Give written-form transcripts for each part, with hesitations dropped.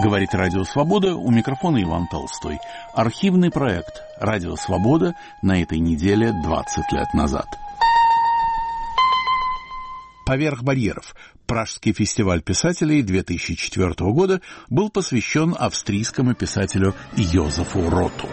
Говорит Радио Свобода, у микрофона Иван Толстой. Архивный проект «Радио Свобода» на этой неделе 20 лет назад. «Поверх барьеров». Пражский фестиваль писателей 2004 года был посвящен австрийскому писателю Йозефу Роту.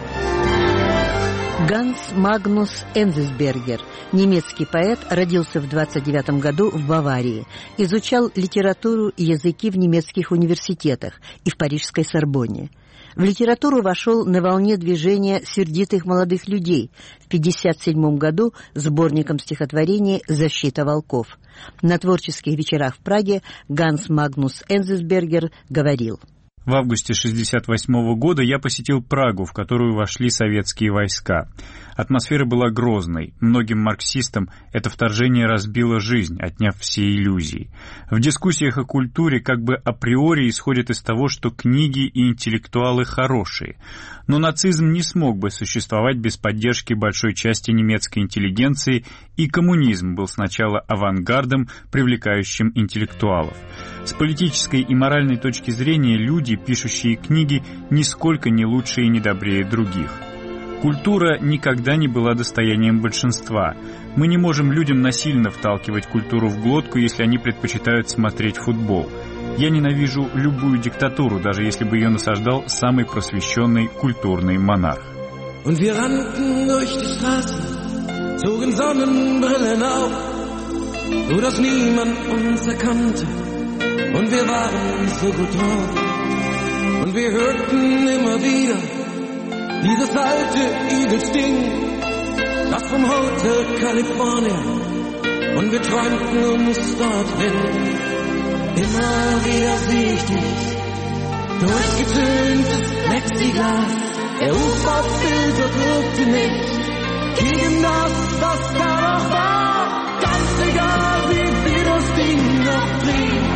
Ганс Магнус Энзельсбергер, немецкий поэт, родился в 1929 году в Баварии. Изучал литературу и языки в немецких университетах и в парижской Сорбонне. В литературу вошел на волне движения сердитых молодых людей в 1957 году сборником стихотворений «Защита волков». На творческих вечерах в Праге Ганс Магнус Энзельсбергер говорил: В августе 1968 года я посетил Прагу, в которую вошли советские войска. Атмосфера была грозной. Многим марксистам это вторжение разбило жизнь, отняв все иллюзии. В дискуссиях о культуре как бы априори исходит из того, что книги и интеллектуалы хорошие. Но нацизм не смог бы существовать без поддержки большой части немецкой интеллигенции, и коммунизм был сначала авангардом, привлекающим интеллектуалов. С политической и моральной точки зрения люди, пишущие книги, нисколько не лучше и не добрее других. Культура никогда не была достоянием большинства. Мы не можем людям насильно вталкивать культуру в глотку, если они предпочитают смотреть футбол. Я ненавижу любую диктатуру, даже если бы ее насаждал самый просвещенный культурный монарх. Und wir rannten durch die Straßen, zogen Sonnenbrillen auf, so dass niemand uns erkannte. Und wir waren so gut drauf. Und wir hörten immer wieder dieses alte Eagles-Ding, das vom Hotel California. Und wir träumten uns dorthin. Immer wieder sehe ich dich, durchgetöntes Plexiglas. Der UV-Filter wirkte nicht gegen das, was da noch war. Ganz egal, wie wir das Ding noch drehen.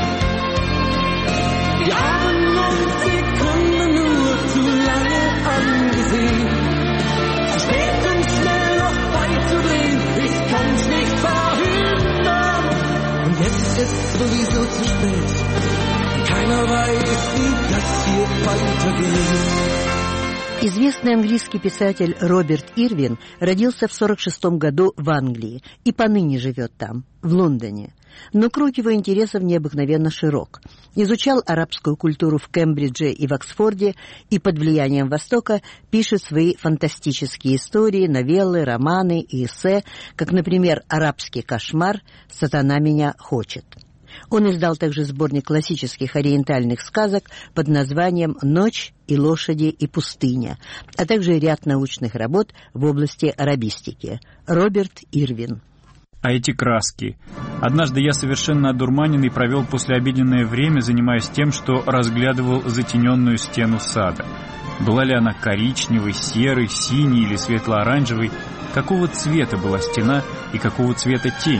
Wir haben uns Sekunden nur zu lange angesehen. Zu spät und schnell noch beizudrehen, ich kann's nicht verhindern. Und jetzt ist sowieso zu spät. Keiner weiß, wie das hier weitergeht. Известный английский писатель Роберт Ирвин родился в 1946 году в Англии и поныне живет там, в Лондоне. Но круг его интересов необыкновенно широк. Изучал арабскую культуру в Кембридже и в Оксфорде, и под влиянием Востока пишет свои фантастические истории, новеллы, романы и эссе, как, например, «Арабский кошмар. Сатана меня хочет». Он издал также сборник классических ориентальных сказок под названием «Ночь и лошади и пустыня», а также ряд научных работ в области арабистики. Роберт Ирвин. А эти краски. Однажды я совершенно одурманенный провел послеобеденное время, занимаясь тем, что разглядывал затененную стену сада. Была ли она коричневой, серой, синей или светло-оранжевой? Какого цвета была стена и какого цвета тень?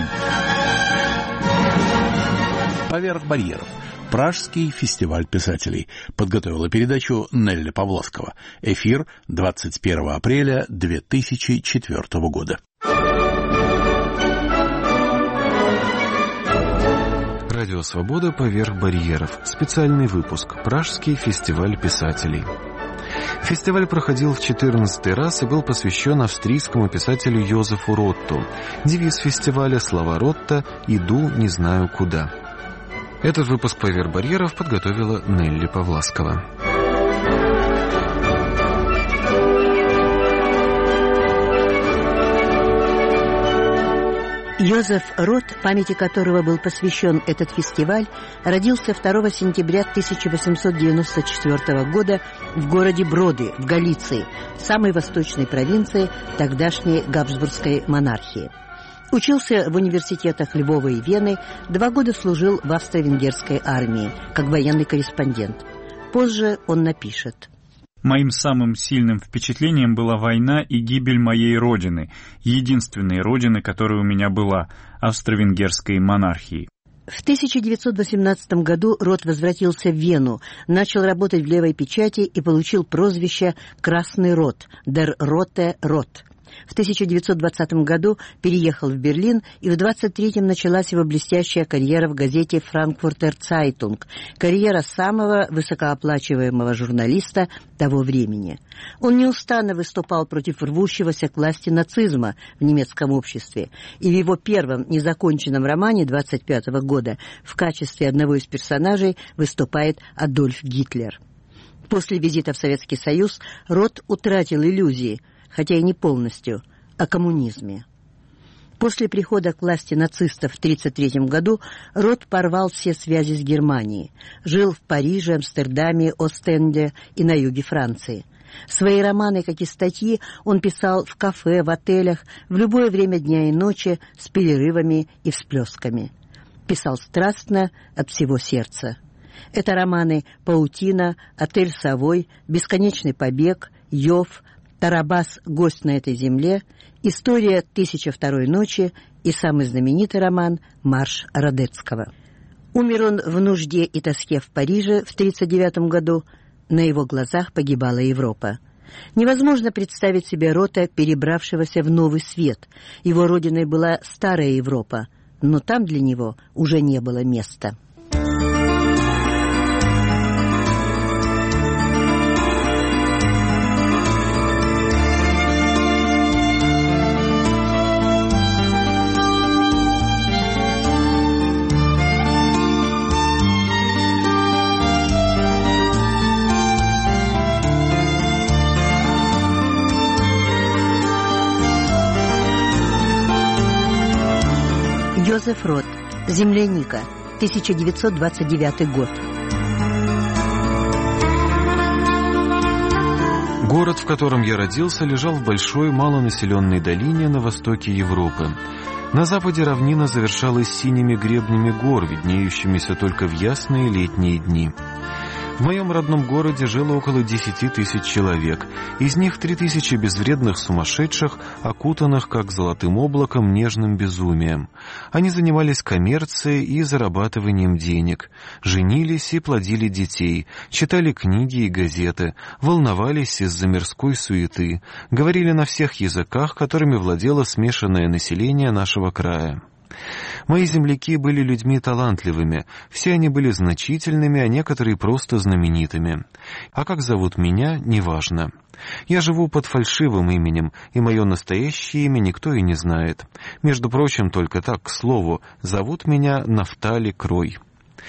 «Поверх барьеров». Пражский фестиваль писателей. Подготовила передачу Нелли Павловского. Эфир 21 апреля 2004 года. Радио «Свобода. Поверх барьеров». Специальный выпуск. Пражский фестиваль писателей. Фестиваль проходил в 14-й раз и был посвящен австрийскому писателю Йозефу Ротту. Девиз фестиваля «Слова Ротта. Иду, не знаю куда». Этот выпуск «Поверх барьеров» подготовила Нелли Павловского. Йозеф Рот, памяти которого был посвящен этот фестиваль, родился 2 сентября 1894 года в городе Броды, в Галиции, самой восточной провинции тогдашней Габсбургской монархии. Учился в университетах Львова и Вены, 2 года служил в австро-венгерской армии, как военный корреспондент. Позже он напишет: Моим самым сильным впечатлением была война и гибель моей родины, единственной родины, которая у меня была, австро-венгерской монархии. В 1918 году Рот возвратился в Вену, начал работать в левой печати и получил прозвище «Красный Рот» – «Der Rote Rot». В 1920 году переехал в Берлин, и в 1923 началась его блестящая карьера в газете «Франкфуртер Цайтунг», карьера самого высокооплачиваемого журналиста того времени. Он неустанно выступал против рвущегося к власти нацизма в немецком обществе, и в его первом незаконченном романе 1925 года в качестве одного из персонажей выступает Адольф Гитлер. После визита в Советский Союз Рот утратил иллюзии, хотя и не полностью, о коммунизме. После прихода к власти нацистов в 1933 году Рот порвал все связи с Германией, жил в Париже, Амстердаме, Остенде и на юге Франции. Свои романы, как и статьи, он писал в кафе, в отелях, в любое время дня и ночи, с перерывами и всплесками. Писал страстно, от всего сердца. Это романы «Паутина», «Отель Совой», «Бесконечный побег», «Йов», «Тарабас. Гость на этой земле», «История 1002 ночи» и самый знаменитый роман «Марш Радецкого». Умер он в нужде и тоске в Париже в 1939 году. На его глазах погибала Европа. Невозможно представить себе Рота, перебравшегося в новый свет. Его родиной была старая Европа, но там для него уже не было места. Йозеф Рот. «Земляника», 1929 год. Город, в котором я родился, лежал в большой малонаселенной долине на востоке Европы. На западе равнина завершалась синими гребнями гор, виднеющимися только в ясные летние дни. В моем родном городе жило около 10 тысяч человек, из них 3000 безвредных сумасшедших, окутанных, как золотым облаком, нежным безумием. Они занимались коммерцией и зарабатыванием денег, женились и плодили детей, читали книги и газеты, волновались из-за мирской суеты, говорили на всех языках, которыми владело смешанное население нашего края. Мои земляки были людьми талантливыми, все они были значительными, а некоторые просто знаменитыми. А как зовут меня, неважно. Я живу под фальшивым именем, и мое настоящее имя никто и не знает. Между прочим, только так, к слову, зовут меня Нафтали Крой.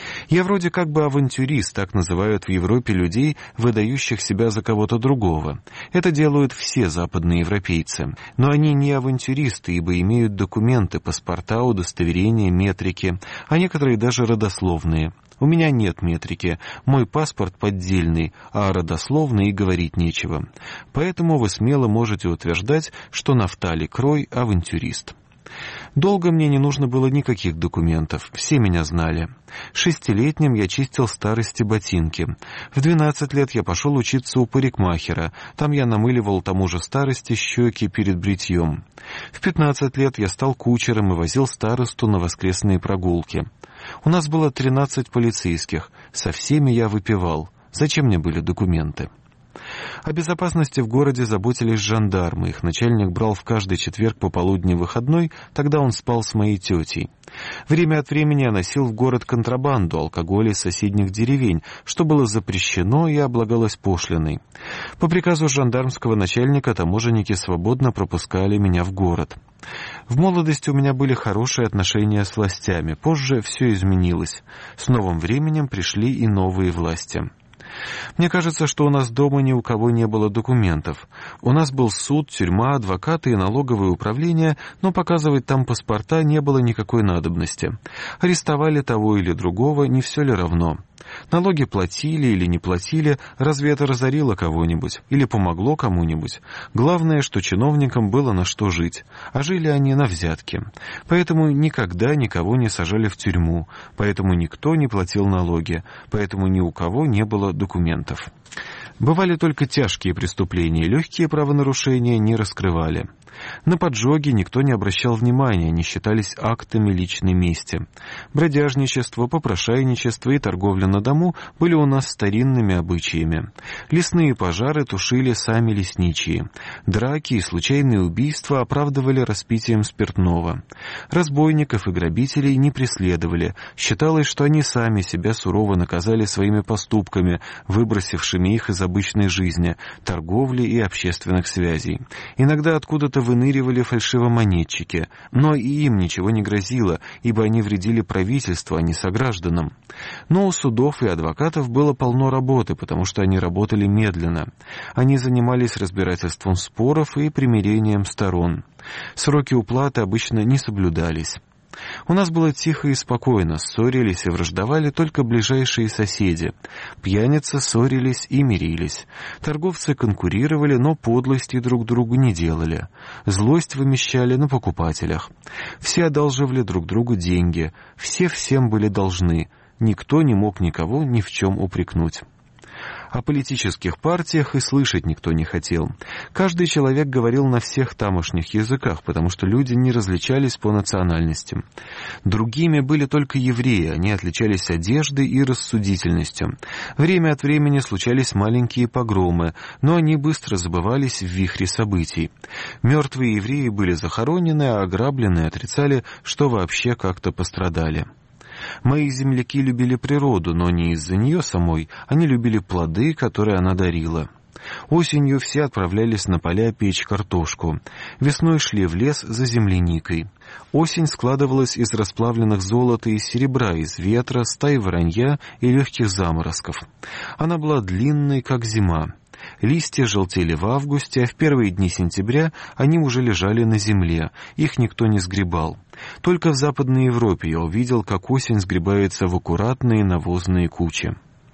Я вроде как бы авантюрист, так называют в Европе людей, выдающих себя за кого-то другого. Это делают все западные европейцы. Но они не авантюристы, ибо имеют документы, паспорта, удостоверения, метрики, а некоторые даже родословные. У меня нет метрики, мой паспорт поддельный, а родословный и говорить нечего. Поэтому вы смело можете утверждать, что Нафтали Крой авантюрист. Долго мне не нужно было никаких документов, все меня знали. 6-летним я чистил старости ботинки. В 12 лет я пошел учиться у парикмахера, там я намыливал тому же старости щеки перед бритьем. В 15 лет я стал кучером и возил старосту на воскресные прогулки. У нас было 13 полицейских, со всеми я выпивал. Зачем мне были документы? О безопасности в городе заботились жандармы. Их начальник брал в каждый четверг пополудни выходной, тогда он спал с моей тетей. Время от времени я носил в город контрабанду, алкоголь из соседних деревень, что было запрещено и облагалось пошлиной. По приказу жандармского начальника таможенники свободно пропускали меня в город. В молодости у меня были хорошие отношения с властями, позже все изменилось. С новым временем пришли и новые власти. Мне кажется, что у нас дома ни у кого не было документов. У нас был суд, тюрьма, адвокаты и налоговое управление, но показывать там паспорта не было никакой надобности. Арестовали того или другого, не все ли равно? Налоги платили или не платили, разве это разорило кого-нибудь или помогло кому-нибудь? Главное, что чиновникам было на что жить, а жили они на взятки. Поэтому никогда никого не сажали в тюрьму, поэтому никто не платил налоги, поэтому ни у кого не было документов. Бывали только тяжкие преступления, легкие правонарушения не раскрывали. На поджоги никто не обращал внимания, они считались актами личной мести. Бродяжничество, попрошайничество и торговля на дому были у нас старинными обычаями. Лесные пожары тушили сами лесничие. Драки и случайные убийства оправдывали распитием спиртного. Разбойников и грабителей не преследовали. Считалось, что они сами себя сурово наказали своими поступками, выбросившими их из обычной жизни, торговли и общественных связей. Иногда откуда-то выныривали фальшивомонетчики, но и им ничего не грозило, ибо они вредили правительству, а не согражданам. Но у судов и адвокатов было полно работы, потому что они работали медленно. Они занимались разбирательством споров и примирением сторон. Сроки уплаты обычно не соблюдались. У нас было тихо и спокойно, ссорились и враждовали только ближайшие соседи. Пьяницы ссорились и мирились. Торговцы конкурировали, но подлости друг другу не делали. Злость вымещали на покупателях. Все одалживали друг другу деньги. Все всем были должны. Никто не мог никого ни в чем упрекнуть. О политических партиях и слышать никто не хотел. Каждый человек говорил на всех тамошних языках, потому что люди не различались по национальностям. Другими были только евреи, они отличались одеждой и рассудительностью. Время от времени случались маленькие погромы, но они быстро забывались в вихре событий. Мертвые евреи были захоронены, а ограбленные отрицали, что вообще как-то пострадали. Мои земляки любили природу, но не из-за нее самой, они любили плоды, которые она дарила. Осенью все отправлялись на поля печь картошку. Весной шли в лес за земляникой. Осень складывалась из расплавленных золота и серебра, из ветра, стаи воронья и легких заморозков. Она была длинной, как зима. Листья желтели в августе, а в первые дни сентября они уже лежали на земле, их никто не сгребал. Только в Западной Европе я увидел, как осень сгребается в аккуратные навозные кучи.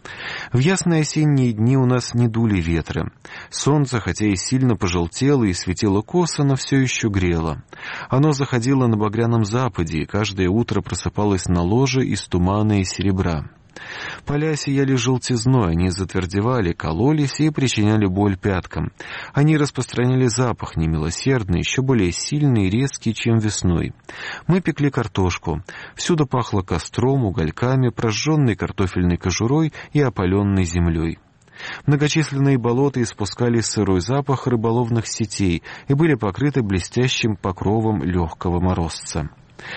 В ясные осенние дни у нас не дули ветры. Солнце, хотя и сильно пожелтело и светило косо, но все еще грело. Оно заходило на багряном западе, и каждое утро просыпалось на ложе из тумана и серебра. Поля сияли желтизной, они затвердевали, кололись и причиняли боль пяткам. Они распространяли запах немилосердный, еще более сильный и резкий, чем весной. Мы пекли картошку. Всюду пахло костром, угольками, прожженной картофельной кожурой и опаленной землей. Многочисленные болота испускали сырой запах рыболовных сетей и были покрыты блестящим покровом легкого морозца.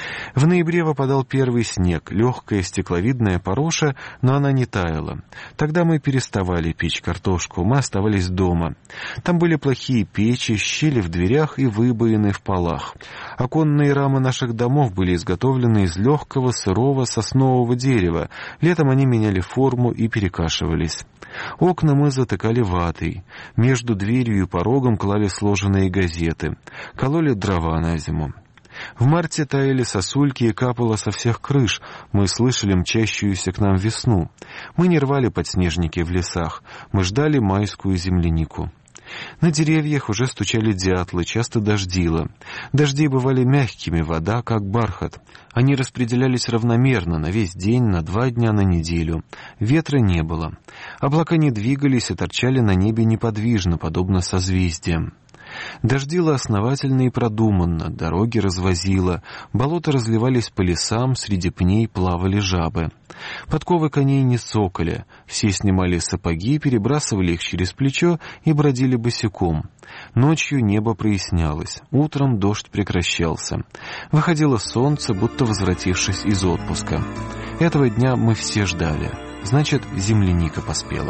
В ноябре выпадал первый снег, легкая стекловидная пороша, но она не таяла. Тогда мы переставали печь картошку, мы оставались дома. Там были плохие печи, щели в дверях и выбоины в полах. Оконные рамы наших домов были изготовлены из легкого сырого соснового дерева. Летом они меняли форму и перекашивались. Окна мы затыкали ватой. Между дверью и порогом клали сложенные газеты. Кололи дрова на зиму. В марте таяли сосульки и капало со всех крыш. Мы слышали мчащуюся к нам весну. Мы не рвали подснежники в лесах. Мы ждали майскую землянику. На деревьях уже стучали дятлы, часто дождило. Дожди бывали мягкими, вода как бархат. Они распределялись равномерно на весь день, на 2 дня, на неделю. Ветра не было. Облака не двигались и торчали на небе неподвижно, подобно созвездиям. Дождило основательно и продуманно, дороги развозило, болота разливались по лесам, среди пней плавали жабы. Подковы коней не цокали, все снимали сапоги, перебрасывали их через плечо и бродили босиком. Ночью небо прояснялось, утром дождь прекращался. Выходило солнце, будто возвратившись из отпуска. Этого дня мы все ждали, значит, земляника поспела.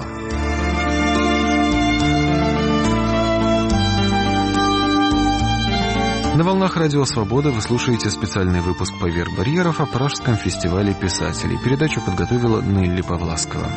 На волнах Радио Свобода вы слушаете специальный выпуск «Поверх барьеров» о Пражском фестивале писателей. Передачу подготовила Нелли Павласкова.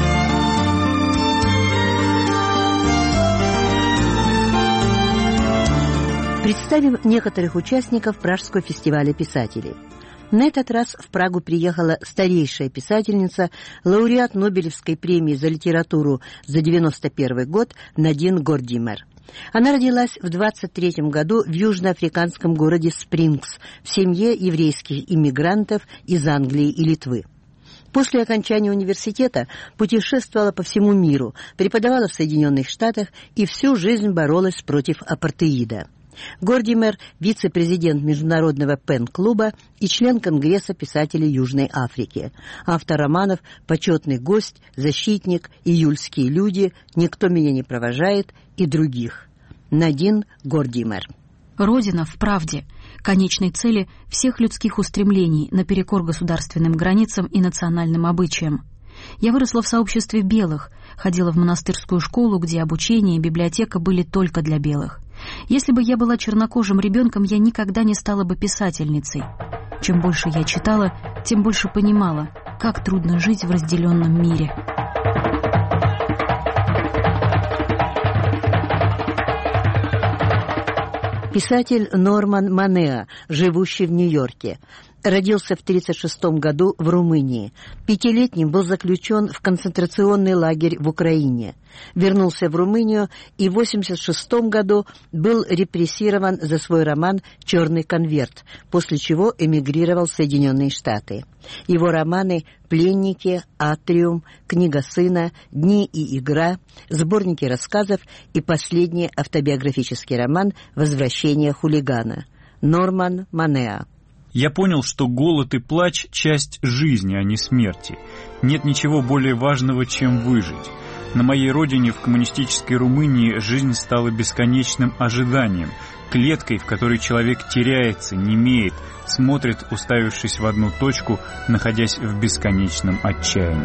Представим некоторых участников Пражского фестиваля писателей. На этот раз в Прагу приехала старейшая писательница, лауреат Нобелевской премии за литературу за 1991 год Надин Гордимер. Она родилась в 1923 году в южноафриканском городе Спрингс в семье еврейских иммигрантов из Англии и Литвы. После окончания университета путешествовала по всему миру, преподавала в Соединенных Штатах и всю жизнь боролась против апартеида. Гордимер – вице-президент Международного пен-клуба и член Конгресса писателей Южной Африки. Автор романов «Почетный гость», «Защитник», «Июльские люди», «Никто меня не провожает» и других. Надин Гордимер. Родина в правде, конечной цели всех людских устремлений наперекор государственным границам и национальным обычаям. Я выросла в сообществе белых, ходила в монастырскую школу, где обучение и библиотека были только для белых. Если бы я была чернокожим ребенком, я никогда не стала бы писательницей. Чем больше я читала, тем больше понимала, как трудно жить в разделенном мире. Писатель Норман Манеа, живущий в Нью-Йорке. Родился в 1936 году в Румынии. 5-летним был заключен в концентрационный лагерь в Украине. Вернулся в Румынию и в 1986 году был репрессирован за свой роман «Черный конверт», после чего эмигрировал в Соединенные Штаты. Его романы «Пленники», «Атриум», «Книга сына», «Дни и игра», сборники рассказов и последний автобиографический роман «Возвращение хулигана». Норман Манеа. Я понял, что голод и плач — часть жизни, а не смерти. Нет ничего более важного, чем выжить. На моей родине, в коммунистической Румынии, жизнь стала бесконечным ожиданием, клеткой, в которой человек теряется, немеет, смотрит, уставившись в одну точку, находясь в бесконечном отчаянии.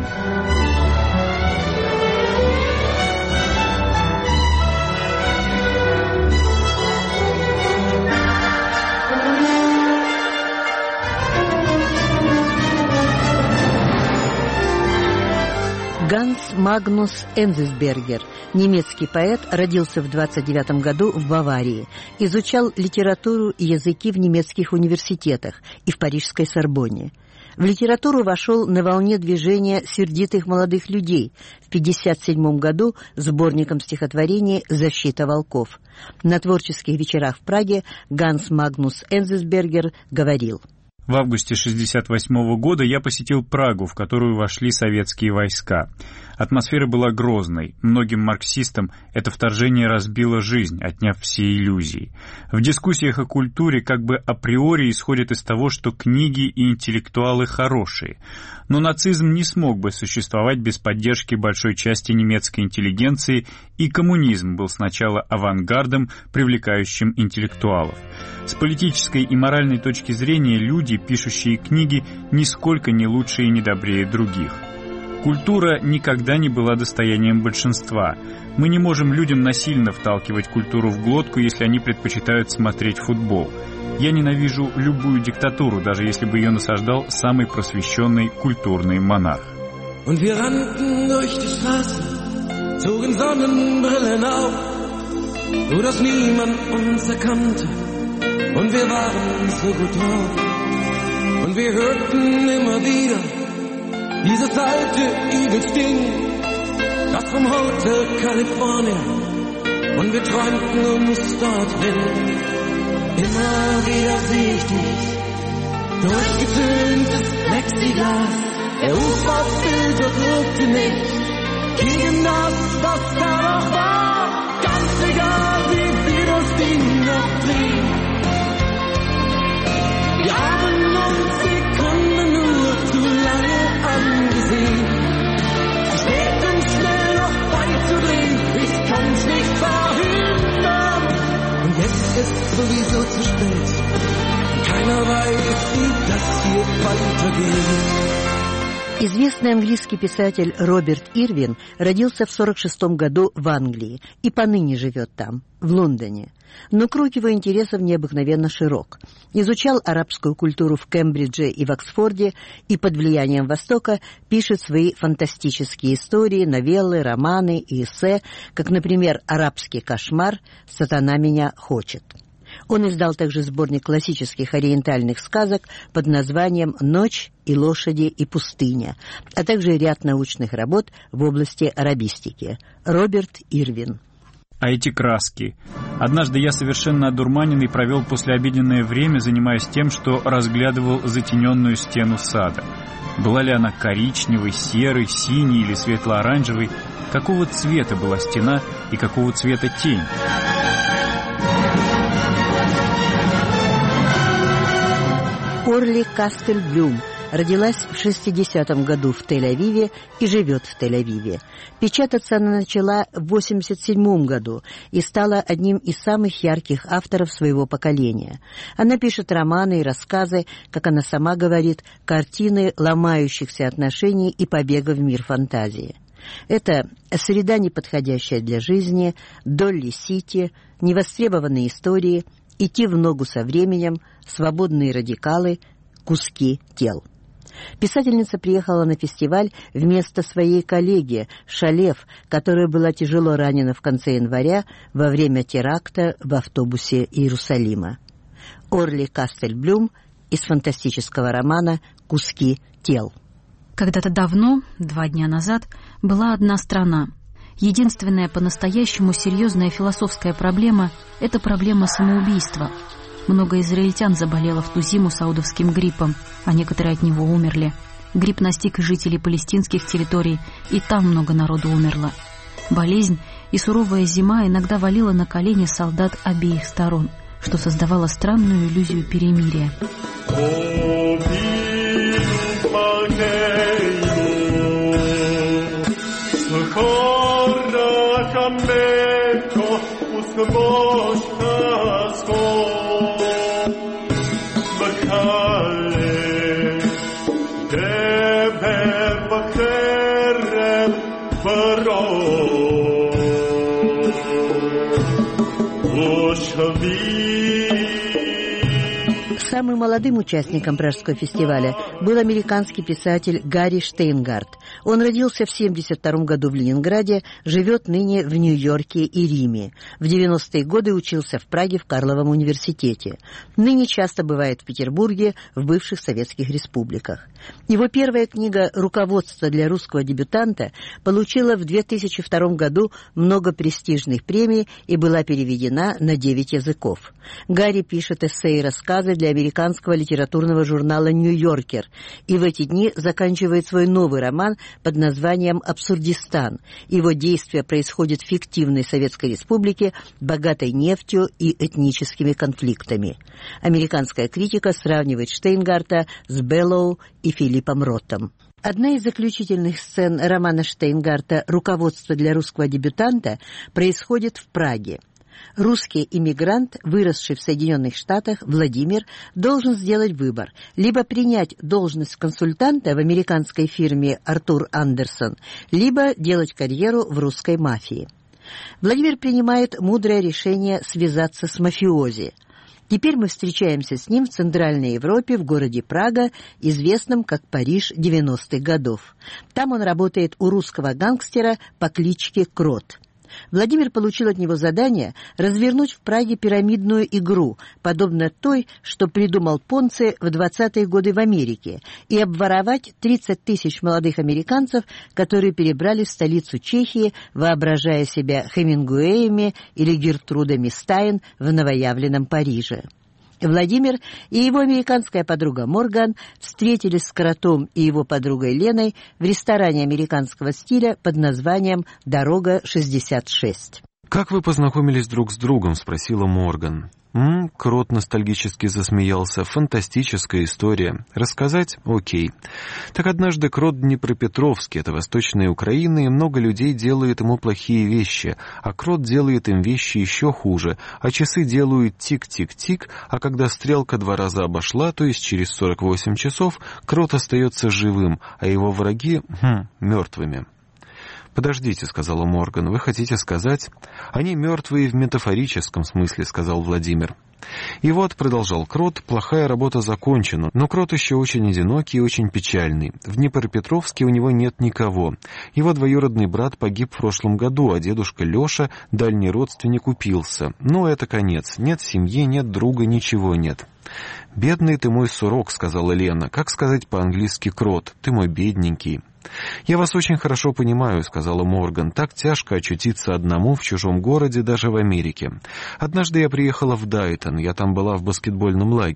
Ганс Магнус Энзельсбергер, немецкий поэт, родился в 1929 году в Баварии. Изучал литературу и языки в немецких университетах и в парижской Сорбонне. В литературу вошел на волне движения сердитых молодых людей в 1957 году сборником стихотворений «Защита волков». На творческих вечерах в Праге Ганс Магнус Энзельсбергер говорил: В августе 1968 года я посетил Прагу, в которую вошли советские войска. Атмосфера была грозной. Многим марксистам это вторжение разбило жизнь, отняв все иллюзии. В дискуссиях о культуре как бы априори исходят из того, что книги и интеллектуалы хорошие. Но нацизм не смог бы существовать без поддержки большой части немецкой интеллигенции, и коммунизм был сначала авангардом, привлекающим интеллектуалов. С политической и моральной точки зрения люди, пишущие книги, нисколько не лучше и не добрее других. Культура никогда не была достоянием большинства. Мы не можем людям насильно вталкивать культуру в глотку, если они предпочитают смотреть футбол. Я ненавижу любую диктатуру, даже если бы ее насаждал самый просвещенный культурный монарх. Und wir rannten durch die Straßen, zogen Sonnenbrillen auf, so dass niemand uns erkannte. Und wir waren so gut drauf. Und wir hörten immer wieder dieses alte Eagles-Ding, das vom Hotel California. Und wir träumten uns dorthin. Immer wieder sehe ich dich, durchgetöntes Plexiglas. Der UV-Filter wirkte nicht gegen das, was da noch war. Ganz egal, wie wir das Ding noch drehen. Wir haben uns Sekunden nur zu lange angesehen. Es steht uns schnell noch beizudrehen, ich kann's nicht verhindern. Und jetzt ist sowieso zu spät. Keiner weiß, wie das hier weitergeht. Известный английский писатель Роберт Ирвин родился в 1946 году в Англии и поныне живет там, в Лондоне. Но круг его интересов необыкновенно широк. Изучал арабскую культуру в Кембридже и в Оксфорде и под влиянием Востока пишет свои фантастические истории, новеллы, романы и эссе, как, например, «Арабский кошмар», «Сатана меня хочет». Он издал также сборник классических ориентальных сказок под названием «Ночь и лошади и пустыня», а также ряд научных работ в области арабистики. Роберт Ирвин. А эти краски. Однажды я совершенно одурманенный провел послеобеденное время, занимаясь тем, что разглядывал затененную стену сада. Была ли она коричневой, серой, синей или светло-оранжевой? Какого цвета была стена и какого цвета тень? Орли Кастельблюм родилась в 60-м году в Тель-Авиве и живет в Тель-Авиве. Печататься она начала в 87-м году и стала одним из самых ярких авторов своего поколения. Она пишет романы и рассказы, как она сама говорит, картины ломающихся отношений и побега в мир фантазии. Это «Среда, неподходящая для жизни», «Долли-Сити», «Невостребованные истории», «Идти в ногу со временем», «Свободные радикалы», «Куски тел». Писательница приехала на фестиваль вместо своей коллеги Шалев, которая была тяжело ранена в конце января во время теракта в автобусе Иерусалима. Орли Кастельблюм из фантастического романа «Куски тел». Когда-то давно, 2 дня назад, была одна страна. Единственная по-настоящему серьезная философская проблема – это проблема самоубийства. Много израильтян заболело в ту зиму саудовским гриппом, а некоторые от него умерли. Грипп настиг жителей палестинских территорий, и там много народу умерло. Болезнь и суровая зима иногда валила на колени солдат обеих сторон, что создавало странную иллюзию перемирия. Самым молодым участником Пражского фестиваля был американский писатель Гарри Штейнгарт. Он родился в 1972 году в Ленинграде, живет ныне в Нью-Йорке и Риме. В 90-е годы учился в Праге в Карловом университете. Ныне часто бывает в Петербурге, в бывших советских республиках. Его первая книга «Руководство для русского дебютанта» получила в 2002 году много престижных премий и была переведена на 9 языков. Гарри пишет эссе и рассказы для американского литературного журнала «Нью-Йоркер» и в эти дни заканчивает свой новый роман под названием «Абсурдистан». Его действие происходит в фиктивной Советской Республике, богатой нефтью и этническими конфликтами. Американская критика сравнивает Штейнгарта с Беллоу и Филиппом Ротом. Одна из заключительных сцен романа Штейнгарта «Руководство для русского дебютанта» происходит в Праге. Русский иммигрант, выросший в Соединенных Штатах, Владимир, должен сделать выбор: либо принять должность консультанта в американской фирме «Артур Андерсон», либо делать карьеру в русской мафии. Владимир принимает мудрое решение связаться с мафиози. Теперь мы встречаемся с ним в Центральной Европе, в городе Прага, известном как Париж 90-х годов. Там он работает у русского гангстера по кличке Крот. Владимир получил от него задание развернуть в Праге пирамидную игру, подобно той, что придумал Понци в 20-е годы в Америке, и обворовать 30 тысяч молодых американцев, которые перебрали в столицу Чехии, воображая себя Хемингуэями или Гертрудами Стайн в новоявленном Париже. Владимир и его американская подруга Морган встретились с Кротом и его подругой Леной в ресторане американского стиля под названием «Дорога 66». «Как вы познакомились друг с другом?» — спросила Морган. Крот ностальгически засмеялся. «Фантастическая история. Рассказать? Окей. Так однажды Крот Днепропетровский, это Восточная Украина, и много людей делают ему плохие вещи, а Крот делает им вещи еще хуже, а часы делают тик-тик-тик, а когда стрелка 2 раза обошла, то есть через 48 часов, Крот остается живым, а его враги мертвыми». «Подождите», — сказала Морган, — «вы хотите сказать...» «Они мертвые в метафорическом смысле», — сказал Владимир. «И вот», — продолжал Крот, — «плохая работа закончена, но Крот еще очень одинокий и очень печальный. В Днепропетровске у него нет никого. Его двоюродный брат погиб в прошлом году, а дедушка Леша, дальний родственник, упился. Ну, это конец. Нет семьи, нет друга, ничего нет». «Бедный ты мой сурок», — сказала Лена. «Как сказать по-английски Крот? Ты мой бедненький». «Я вас очень хорошо понимаю», — сказала Морган. «Так тяжко очутиться одному в чужом городе, даже в Америке. Однажды я приехала в Дайтон, я там была в баскетбольном лагере».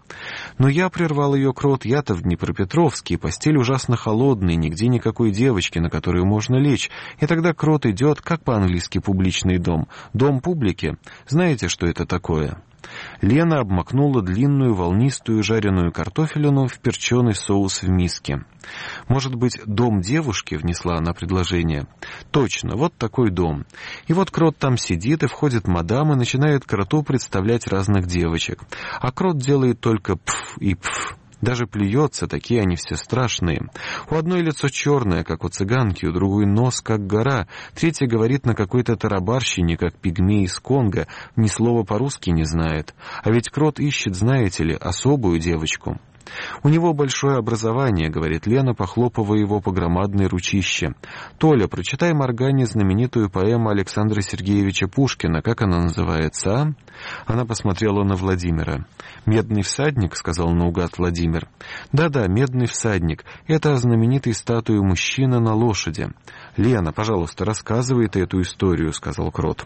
Но я прервал ее, Крот, я-то в Днепропетровске, постель ужасно холодная, нигде никакой девочки, на которую можно лечь. И тогда Крот идет, как по-английски публичный дом, дом публики. Знаете, что это такое? Лена обмакнула длинную волнистую жареную картофелину в перченый соус в миске. «Может быть, дом девушки?» — внесла она предложение. «Точно, вот такой дом. И вот Крот там сидит, и входит мадам, и начинает Кроту представлять разных девочек. А Крот делает только пф и пф. Даже плюется, такие они все страшные. У одной лицо черное, как у цыганки, у другой нос, как гора, третья говорит на какой-то тарабарщине, как пигмей из Конго, ни слова по-русски не знает. А ведь Крот ищет, знаете ли, особую девочку». «У него большое образование», — говорит Лена, похлопывая его по громадной ручище. «Толя, прочитай Моргане знаменитую поэму Александра Сергеевича Пушкина. Как она называется, а?» Она посмотрела на Владимира. «Медный всадник», — сказал наугад Владимир. «Да-да, медный всадник. Это о знаменитой статуе мужчины на лошади». «Лена, пожалуйста, рассказывай ты эту историю», — сказал Крот.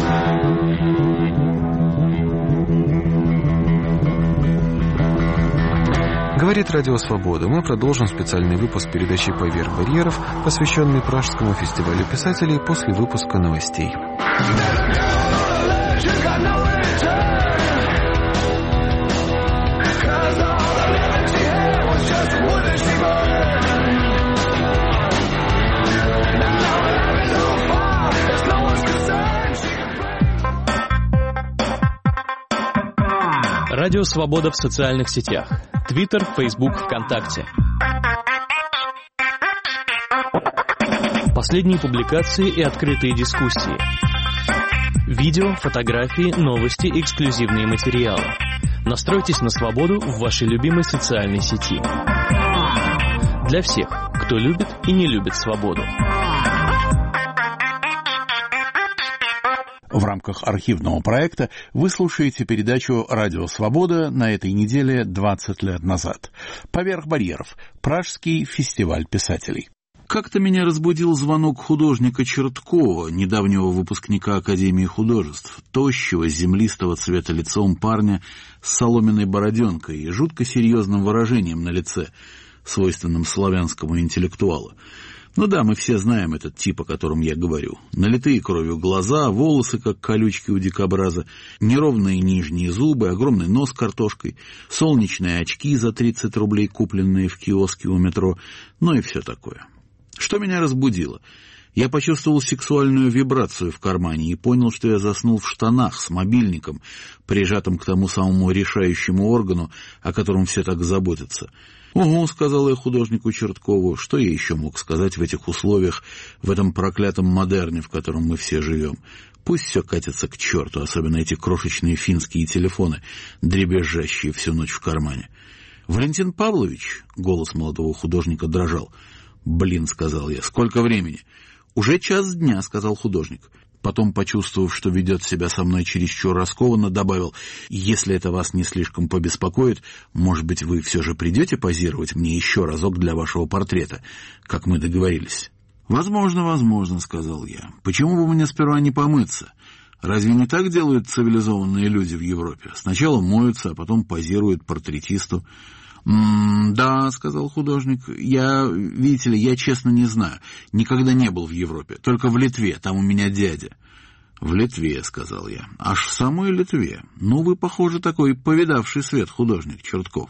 Говорит Радио Свобода. Мы продолжим специальный выпуск передачи «Поверх барьеров», посвященный Пражскому фестивалю писателей, после выпуска новостей. Радио Свобода в социальных сетях. Твиттер, Фейсбук, ВКонтакте. Последние публикации и открытые дискуссии. Видео, фотографии, новости, эксклюзивные материалы. Настройтесь на свободу в вашей любимой социальной сети. Для всех, кто любит и не любит свободу. В рамках архивного проекта вы слушаете передачу «Радио Свобода» на этой неделе 20 лет назад. «Поверх барьеров. Пражский фестиваль писателей». Как-то меня разбудил звонок художника Черткова, недавнего выпускника Академии художеств, тощего, землистого цвета лицом парня с соломенной бороденкой и жутко серьезным выражением на лице, свойственным славянскому интеллектуалу. Ну да, мы все знаем этот тип, о котором я говорю. Налитые кровью глаза, волосы, как колючки у дикобраза, неровные нижние зубы, огромный нос картошкой, солнечные очки за 30 рублей, купленные в киоске у метро, ну и все такое. Что меня разбудило? Я почувствовал сексуальную вибрацию в кармане и понял, что я заснул в штанах с мобильником, прижатым к тому самому решающему органу, о котором все так заботятся. «Угу», — сказал я художнику Черткову, что я еще мог сказать в этих условиях, в этом проклятом модерне, в котором мы все живем. Пусть все катится к черту, особенно эти крошечные финские телефоны, дребезжащие всю ночь в кармане. «Валентин Павлович», — голос молодого художника дрожал. «Блин», — сказал я, — «сколько времени?» «Уже 1:00 дня», — сказал художник. Потом, почувствовав, что ведет себя со мной чересчур раскованно, добавил: «Если это вас не слишком побеспокоит, может быть, вы все же придете позировать мне еще разок для вашего портрета, как мы договорились?» «Возможно», — сказал я. «Почему бы мне сперва не помыться? Разве не так делают цивилизованные люди в Европе? Сначала моются, а потом позируют портретисту». «Да», — сказал художник, — видите ли, я честно не знаю, никогда не был в Европе, только в Литве, там у меня дядя». «В Литве», — сказал я, — «аж в самой Литве. Ну, вы, похоже, такой повидавший свет художник, Чертков».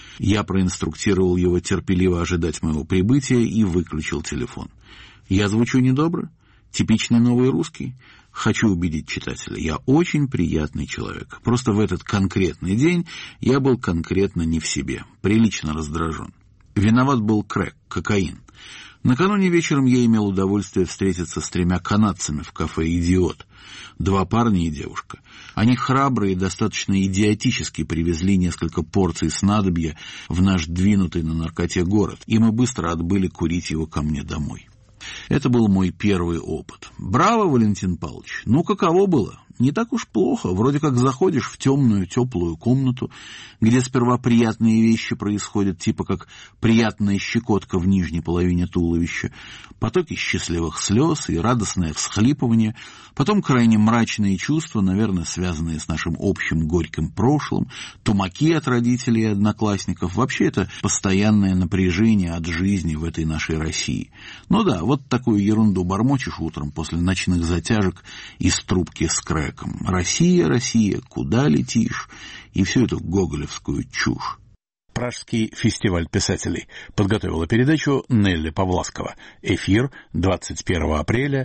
Я проинструктировал его терпеливо ожидать моего прибытия и выключил телефон. «Я звучу недобро? Типичный новый русский? Хочу убедить читателя, я очень приятный человек. Просто в этот конкретный день я был конкретно не в себе, прилично раздражен. Виноват был крэк, кокаин. Накануне вечером я имел удовольствие встретиться с 3 канадцами в кафе «Идиот». 2 парня и девушка. Они храбро и достаточно идиотически привезли несколько порций снадобья в наш двинутый на наркоте город, и мы быстро отбыли курить его ко мне домой. Это был мой первый опыт. Браво, Валентин Павлович. Ну, каково было? не так уж плохо. Вроде как заходишь в темную, теплую комнату, где сперва приятные вещи происходят, типа как приятная щекотка в нижней половине туловища, потоки счастливых слез и радостное всхлипывание, потом крайне мрачные чувства, наверное, связанные с нашим общим горьким прошлым, тумаки от родителей и одноклассников. Вообще это постоянное напряжение от жизни в этой нашей России. Ну да, вот такую ерунду бормочешь утром после ночных затяжек из трубки с крэком. «Россия, Россия, куда летишь?» И всю эту гоголевскую чушь. Пражский фестиваль писателей. Подготовила передачу Нелли Павласкова. Эфир 21 апреля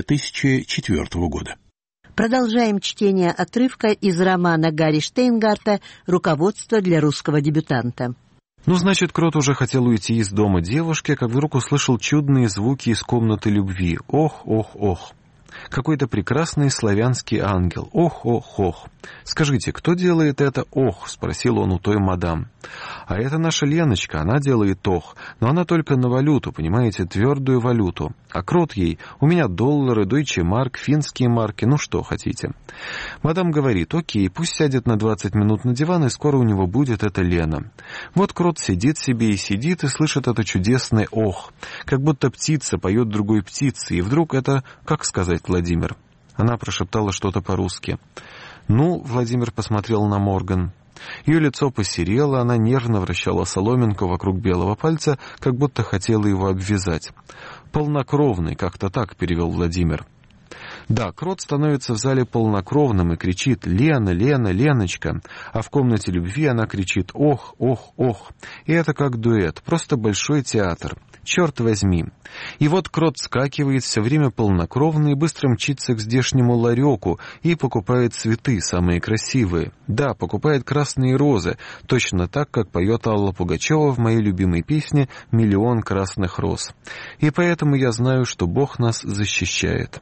2004 года. Продолжаем чтение отрывка из романа Гарри Штейнгарта «Руководство для русского дебютанта». Ну, значит, Крот уже хотел уйти из дома девушки, как вдруг услышал чудные звуки из комнаты любви. Ох, ох, ох. Какой-то прекрасный славянский ангел. Ох, ох, ох. «Скажите, кто делает это ох?» — спросил он у той мадам. «А это наша Леночка, она делает ох, но она только на валюту, понимаете, твердую валюту. А Крот ей: у меня доллары, дойче марк, финские марки, ну что хотите». Мадам говорит: «Окей, пусть сядет на 20 минут на диван, и скоро у него будет эта Лена». Вот Крот сидит себе и сидит, и слышит это чудесное ох, как будто птица поет другой птице, и вдруг это, как сказать, Владимир? Она прошептала что-то по-русски. «Ну», — Владимир посмотрел на Морган. Ее лицо посерело, она нервно вращала соломинку вокруг белого пальца, как будто хотела его обвязать. «Полнокровный», — как-то так перевел Владимир. Да, Крот становится в зале полнокровным и кричит: «Лена, Лена, Леночка!» А в комнате любви она кричит: «Ох, ох, ох!» И это как дуэт, просто большой театр. Черт возьми! И вот Крот скакивает, все время полнокровный, и быстро мчится к здешнему ларёку и покупает цветы, самые красивые. Да, покупает красные розы, точно так, как поет Алла Пугачева в моей любимой песне «Миллион красных роз». И поэтому я знаю, что Бог нас защищает.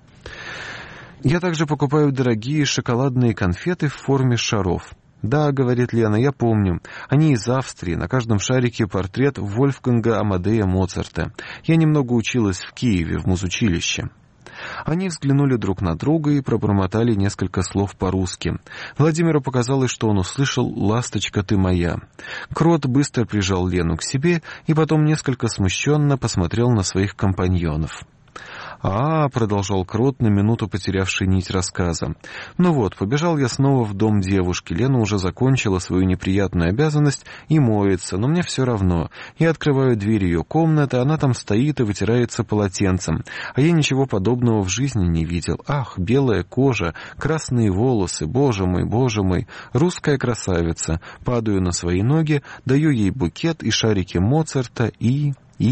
Я также покупаю дорогие шоколадные конфеты в форме шаров. «Да, — говорит Лена, — я помню. Они из Австрии, на каждом шарике портрет Вольфганга Амадея Моцарта. Я немного училась в Киеве, в музучилище». Они взглянули друг на друга и пробормотали несколько слов по-русски. Владимиру показалось, что он услышал «Ласточка, ты моя». Крот быстро прижал Лену к себе и потом несколько смущенно посмотрел на своих компаньонов. «А, — продолжал Крот, на минуту потерявший нить рассказа, — ну вот, побежал я снова в дом девушки. Лена уже закончила свою неприятную обязанность и моется, но мне все равно. Я открываю дверь ее комнаты, она там стоит и вытирается полотенцем. А я ничего подобного в жизни не видел. Ах, белая кожа, красные волосы, боже мой, русская красавица. Падаю на свои ноги, даю ей букет и шарики Моцарта и...»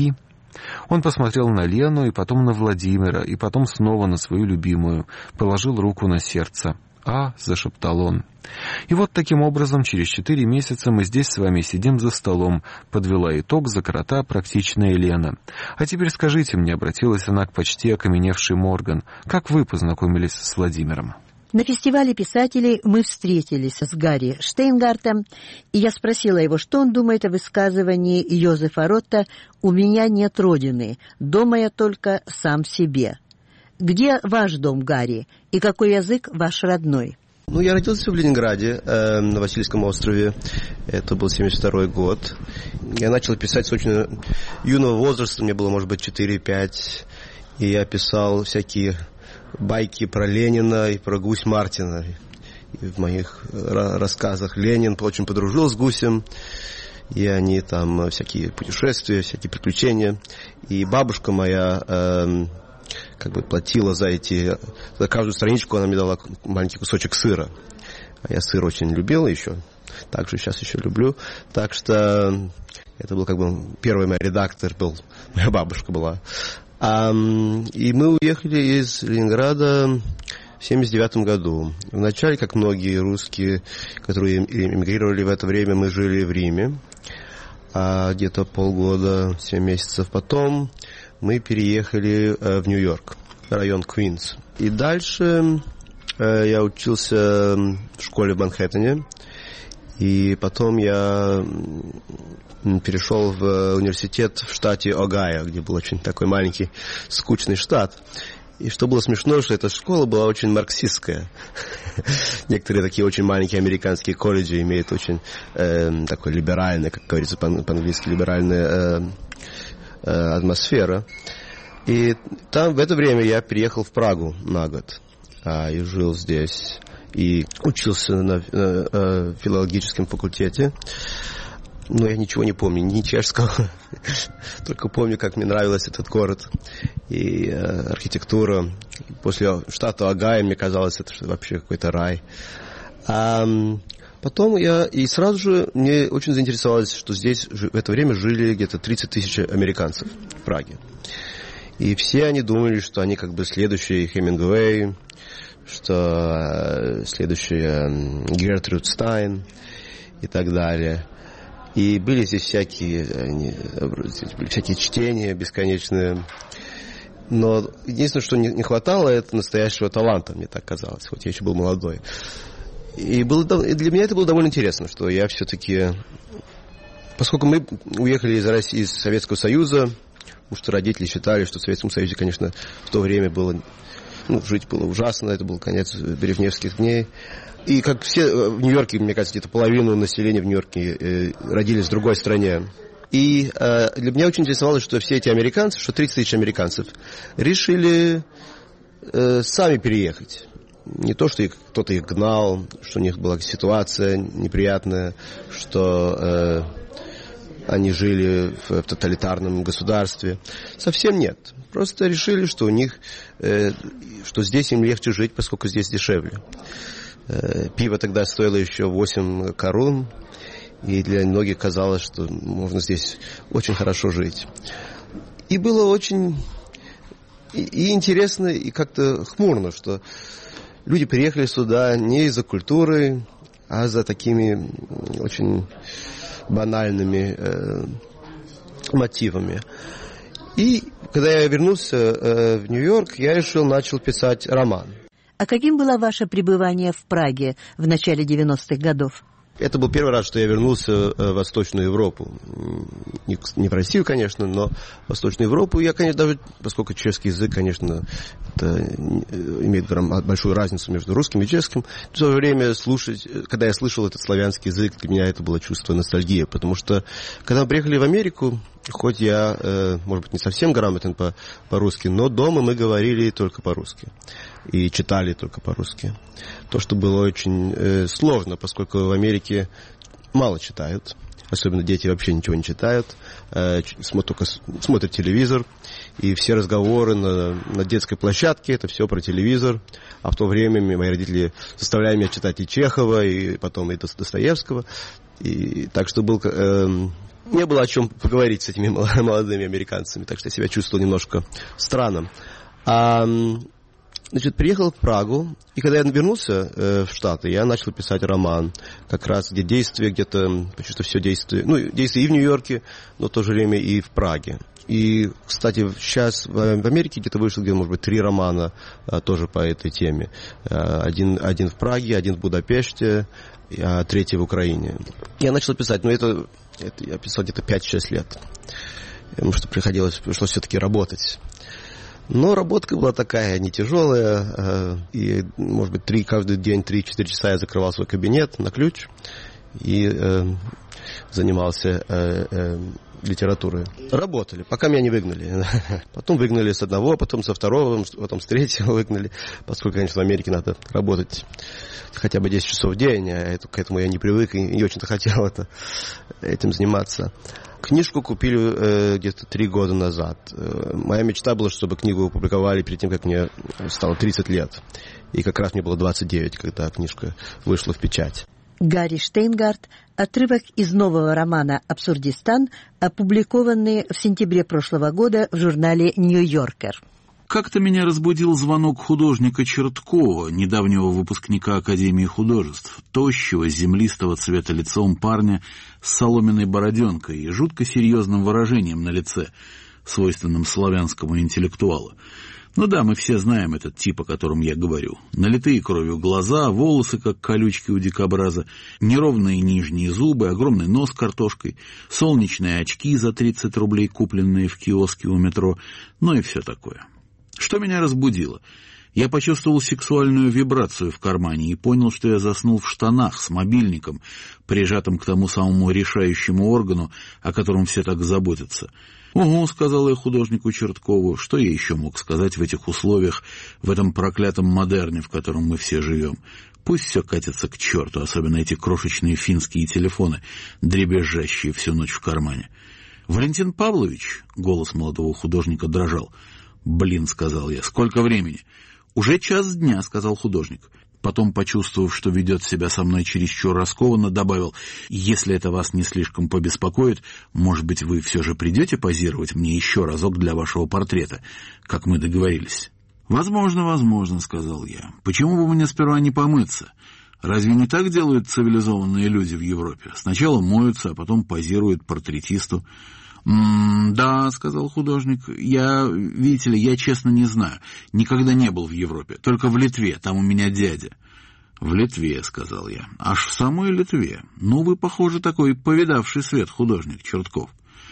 Он посмотрел на Лену, и потом на Владимира, и потом снова на свою любимую, положил руку на сердце. «А», — зашептал он. «И вот таким образом через 4 месяца мы здесь с вами сидим за столом», — подвела итог за крота практичная Лена. «А теперь скажите мне», — обратилась она к почти окаменевшей Морган, — «как вы познакомились с Владимиром?» На фестивале писателей мы встретились с Гарри Штейнгартом, и я спросила его, что он думает о высказывании Йозефа Ротта «У меня нет родины, дома я только сам себе». Где ваш дом, Гарри, и какой язык ваш родной? Ну, я родился в Ленинграде, на Васильевском острове. Это был 1972 год. Я начал писать с очень юного возраста, мне было, может быть, 4-5, и я писал всякие байки про Ленина и про Гусь Мартина. И в моих рассказах Ленин очень подружил с Гусем, и они там всякие путешествия, всякие приключения. И бабушка моя как бы платила за каждую страничку, она мне дала маленький кусочек сыра. А я сыр очень любил еще, также сейчас еще люблю. Так что это был как бы первый мой редактор, моя бабушка была. И мы уехали из Ленинграда в 1979 году. Вначале, как многие русские, которые эмигрировали в это время, мы жили в Риме. Где-то полгода, 7 месяцев потом мы переехали в Нью-Йорк, район Квинс. И дальше я учился в школе в Манхэттене. И потом я перешел в университет в штате Огайо, где был очень такой маленький, скучный штат. И что было смешно, что эта школа была очень марксистская. Некоторые такие очень маленькие американские колледжи имеют очень такой либеральный, как говорится по-английски, либеральная атмосфера. И там в это время я переехал в Прагу на год. И жил здесь. И учился на филологическом факультете. Но я ничего не помню, ни чешского. Только помню, как мне нравился этот город. И архитектура. После штата Огайо мне казалось, это вообще какой-то рай. Потом и сразу же мне очень заинтересовалось, что здесь в это время жили где-то 30 тысяч американцев в Праге. И все они думали, что они как бы следующие Хемингуэй, что следующие Гертруд Стайн и так далее. И были здесь всякие чтения бесконечные. Но единственное, что не хватало, это настоящего таланта, мне так казалось. Хоть я еще был молодой. И для меня это было довольно интересно, что я все-таки... Поскольку мы уехали из России, из Советского Союза, потому что родители считали, что в Советском Союзе, конечно, в то время было... жить было ужасно, это был конец брежневских дней. И как все в Нью-Йорке, мне кажется, где-то половину населения в Нью-Йорке родились в другой стране. И для меня очень интересовалось, что все эти американцы, что 30 тысяч американцев, решили сами переехать. Не то, что кто-то их гнал, что у них была ситуация неприятная, что они жили в тоталитарном государстве. Совсем нет. Просто решили, что у них, что здесь им легче жить, поскольку здесь дешевле. Пиво тогда стоило еще 8 корун, и для многих казалось, что можно здесь очень хорошо жить. И было очень и интересно, и как-то хмурно, что люди приехали сюда не из-за культуры, а за такими очень банальными мотивами. И когда я вернулся в Нью-Йорк, я начал писать роман. А каким было ваше пребывание в Праге в начале 90-х годов? Это был первый раз, что я вернулся в Восточную Европу. Не в Россию, конечно, но в Восточную Европу. Я, конечно, даже, поскольку чешский язык, конечно, это имеет большую разницу между русским и чешским, в то же время когда я слышал этот славянский язык, для меня это было чувство ностальгии, потому что, когда мы приехали в Америку, хоть я, может быть, не совсем грамотен по-русски, но дома мы говорили только по-русски и читали только по-русски. То, что было очень сложно, поскольку в Америке мало читают, особенно дети вообще ничего не читают, только смотрят телевизор, и все разговоры на детской площадке, это все про телевизор, а в то время мои родители заставляли меня читать и Чехова, и потом и Достоевского, и так что не было о чем поговорить с этими молодыми американцами, так что я себя чувствовал немножко странным. Приехал в Прагу, и когда я вернулся в Штаты, я начал писать роман, как раз где действие, где-то почти что все действие, действие и в Нью-Йорке, но в то же время и в Праге. И, кстати, сейчас в Америке где-то вышло, может быть, 3 романа тоже по этой теме. Один в Праге, один в Будапеште, а 3 в Украине. Я начал писать, но это я писал где-то 5-6 лет, потому что пришлось все-таки работать. Но работка была такая, не тяжелая, и, может быть, каждый день 3-4 часа я закрывал свой кабинет на ключ и занимался литературой. Работали, пока меня не выгнали. Потом выгнали с одного, потом со второго, потом с третьего выгнали, поскольку, конечно, в Америке надо работать хотя бы 10 часов в день, а к этому я не привык и не очень-то хотел этим заниматься. Книжку купили где-то 3 года назад. Моя мечта была, чтобы книгу опубликовали перед тем, как мне стало 30 лет. И как раз мне было 29, когда книжка вышла в печать. Гарри Штейнгарт. Отрывок из нового романа «Абсурдистан», опубликованный в сентябре прошлого года в журнале «Нью-Йоркер». Как-то меня разбудил звонок художника Черткова, недавнего выпускника Академии художеств, тощего, землистого цвета лицом парня с соломенной бороденкой и жутко серьезным выражением на лице, свойственным славянскому интеллектуалу. Ну да, мы все знаем этот тип, о котором я говорю. Налитые кровью глаза, волосы, как колючки у дикобраза, неровные нижние зубы, огромный нос картошкой, солнечные очки за 30 рублей, купленные в киоске у метро, ну и все такое. Что меня разбудило? Я почувствовал сексуальную вибрацию в кармане и понял, что я заснул в штанах с мобильником, прижатым к тому самому решающему органу, о котором все так заботятся. «Ого», — сказал я художнику Черткову, — что я еще мог сказать в этих условиях, в этом проклятом модерне, в котором мы все живем? Пусть все катится к черту, особенно эти крошечные финские телефоны, дребезжащие всю ночь в кармане. «Валентин Павлович», — голос молодого художника дрожал. «Блин», — сказал я, — «сколько времени?» «Уже 1:00 дня», — сказал художник. Потом, почувствовав, что ведет себя со мной чересчур раскованно, добавил: «Если это вас не слишком побеспокоит, может быть, вы все же придете позировать мне еще разок для вашего портрета, как мы договорились?» «Возможно», — сказал я. «Почему бы мне сперва не помыться? Разве не так делают цивилизованные люди в Европе? Сначала моются, а потом позируют портретисту». «Да», — сказал художник, — видите ли, я честно не знаю, никогда не был в Европе, только в Литве, там у меня дядя». «В Литве», — сказал я, — «аж в самой Литве. Ну, вы, похоже, такой повидавший свет художник, Чертков».